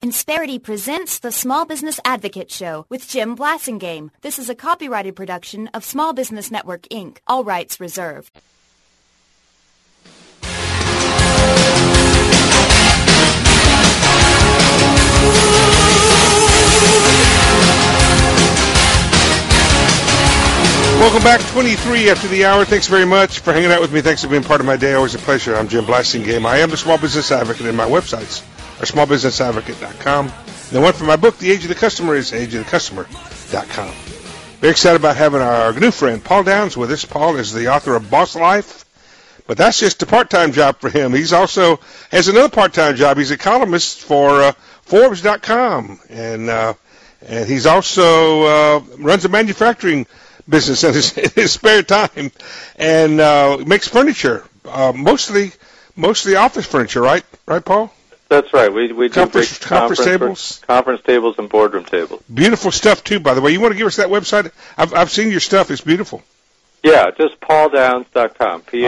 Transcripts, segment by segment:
Insperity presents the Small Business Advocate Show with Jim Blasingame. This is a copyrighted production of Small Business Network, Inc., all rights reserved. Welcome back, 23 after the hour. Thanks very much for hanging out with me. Thanks for being part of my day. Always a pleasure. I'm Jim Blasingame. I am the Small Business Advocate, and my websites are smallbusinessadvocate.com. The one for my book, The Age of the Customer, is ageofthecustomer.com. Very excited about having our new friend, Paul Downs, with us. Paul is the author of Boss Life, but that's just a part-time job for him. He's also has another part-time job. He's a columnist for Forbes.com, and he's also runs a manufacturing business in his spare time, and makes furniture, mostly office furniture, right, Paul? That's right. We do conference tables, and boardroom tables. Beautiful stuff too, by the way. You want to give us that website? I've seen your stuff. It's beautiful. Yeah, just pauldowns.com. P-A-U-L-D-O-W-N-S.com.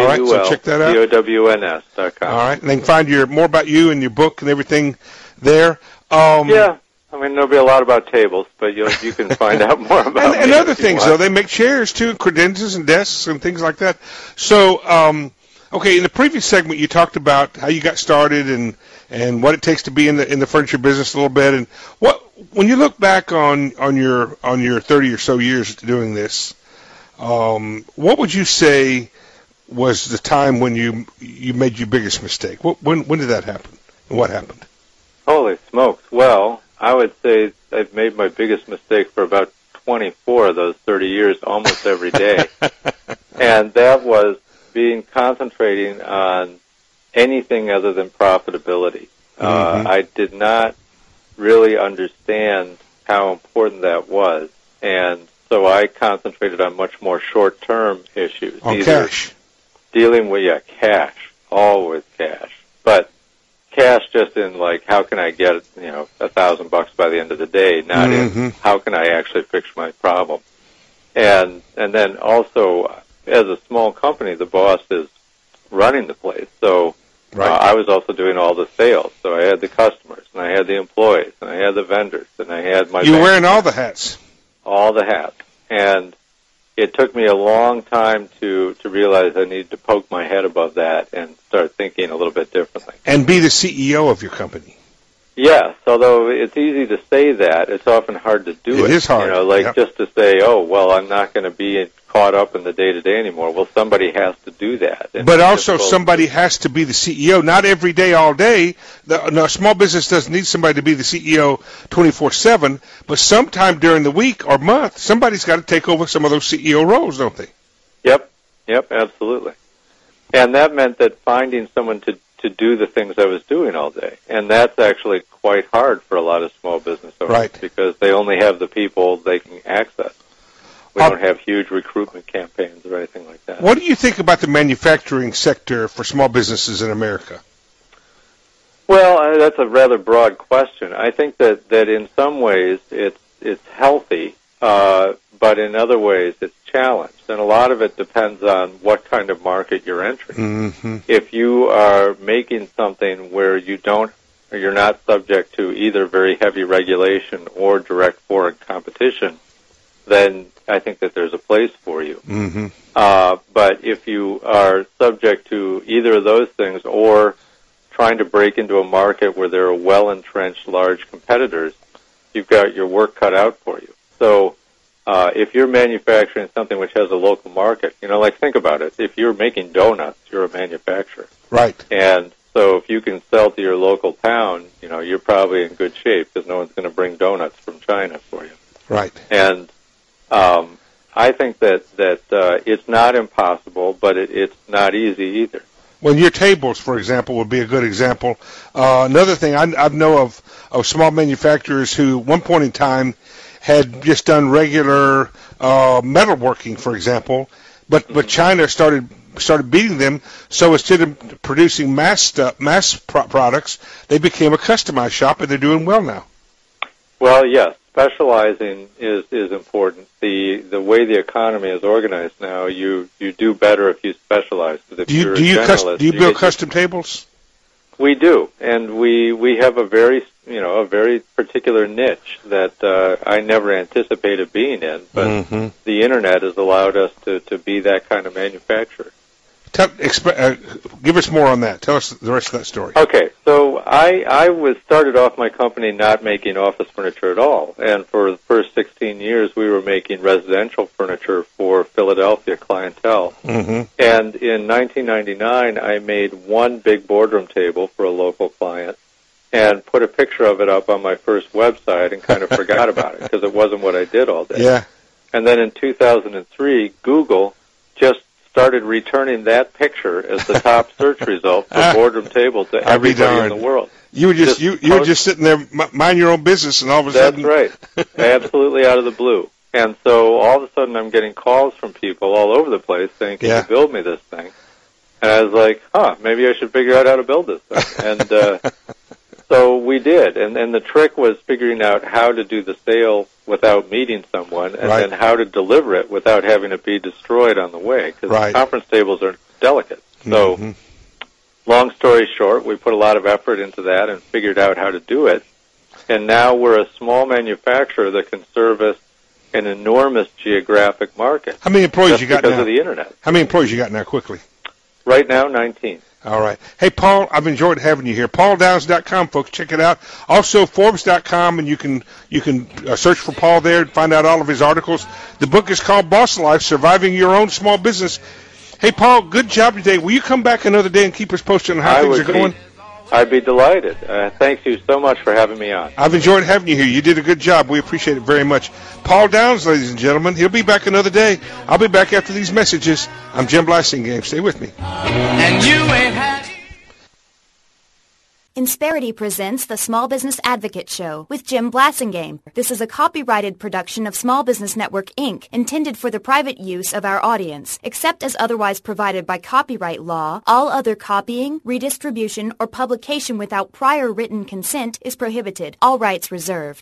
All right, and they can find more about you and your book and everything there. Yeah. I mean, there'll be a lot about tables, but you can find out more about and other things, though. They make chairs, too, credenzas and desks and things like that. So, okay, in the previous segment, you talked about how you got started and what it takes to be in the furniture business a little bit. And when you look back on your 30 or so years doing this, what would you say was the time when you made your biggest mistake? When did that happen? And what happened? Holy smokes. Well, I would say I've made my biggest mistake for about 24 of those 30 years almost every day. And that was concentrating on anything other than profitability. I did not really understand how important that was. And so I concentrated on much more short-term issues. On cash. Dealing with, cash. Always cash. But cash just in how can I get $1,000 by the end of the day, not in how can I actually fix my problem. And then also as a small company, the boss is running the place, so I was also doing all the sales. So I had the customers, and I had the employees, and I had the vendors, and I had my. You were wearing all the hats. All the hats, and it took me a long time to realize I needed to poke my head above that and start thinking a little bit differently. And be the CEO of your company. Yes, although it's easy to say that, it's often hard to do it. It is hard. Just to say, oh, well, I'm not going to be caught up in the day-to-day anymore. Well, somebody has to do that. But also somebody has to be the CEO, not every day, all day. A small business doesn't need somebody to be the CEO 24/7, but sometime during the week or month, somebody's got to take over some of those CEO roles, don't they? Yep, absolutely. And that meant that finding someone to do the things I was doing all day. And that's actually quite hard for a lot of small business owners because they only have the people they can access. We don't have huge recruitment campaigns or anything like that. What do you think about the manufacturing sector for small businesses in America? Well, that's a rather broad question. I think that in some ways it's healthy, but in other ways it's challenged. And a lot of it depends on what kind of market you're entering. If you are making something where you're not subject to either very heavy regulation or direct foreign competition, then I think that there's a place for you. But if you are subject to either of those things or trying to break into a market where there are well-entrenched large competitors, you've got your work cut out for you. So if you're manufacturing something which has a local market, think about it. If you're making donuts, you're a manufacturer. Right. And so if you can sell to your local town, you're probably in good shape because no one's going to bring donuts from China for you. Right. And I think that it's not impossible, but it's not easy either. Well, your tables, for example, would be a good example. Another thing, I know of small manufacturers who, at one point in time, had just done regular metalworking, for example, but China started beating them. So instead of producing mass products, they became a customized shop, and they're doing well now. Well, yes, specializing is important. The way the economy is organized now, you do better if you specialize. If do you build custom tables? We do, and we have a very a very particular niche that I never anticipated being in, but the Internet has allowed us to be that kind of manufacturer. Give us more on that. Tell us the rest of that story. Okay, so I started off my company not making office furniture at all, and for the first 16 years we were making residential furniture for Philadelphia clientele. And in 1999 I made one big boardroom table for a local client and put a picture of it up on my first website and kind of forgot about it because it wasn't what I did all day. Yeah. And then in 2003, Google just started returning that picture as the top search result for boardroom table to everybody in the world. You were just sitting there, mind your own business, and all of a sudden... That's right. Absolutely out of the blue. And so all of a sudden I'm getting calls from people all over the place saying, can you build me this thing? And I was like, maybe I should figure out how to build this thing. And so we did. And the trick was figuring out how to do the sale without meeting someone, and then how to deliver it without having it be destroyed on the way, because conference tables are delicate. So long story short, we put a lot of effort into that and figured out how to do it. And now we're a small manufacturer that can service an enormous geographic market. How many employees you got now? Because of the Internet. How many employees you got now, quickly? Right now, 19. All right. Hey, Paul, I've enjoyed having you here. PaulDowns.com, folks. Check it out. Also, Forbes.com, and you can search for Paul there and find out all of his articles. The book is called Boss Life, Surviving Your Own Small Business. Hey, Paul, good job today. Will you come back another day and keep us posted on how things are going? I'd be delighted. Thank you so much for having me on. I've enjoyed having you here. You did a good job. We appreciate it very much. Paul Downs, ladies and gentlemen. He'll be back another day. I'll be back after these messages. I'm Jim Blasingame. Stay with me. And you ain't had... Insperity presents the Small Business Advocate Show with Jim Blasingame. This is a copyrighted production of Small Business Network, Inc., intended for the private use of our audience. Except as otherwise provided by copyright law, all other copying, redistribution, or publication without prior written consent is prohibited. All rights reserved.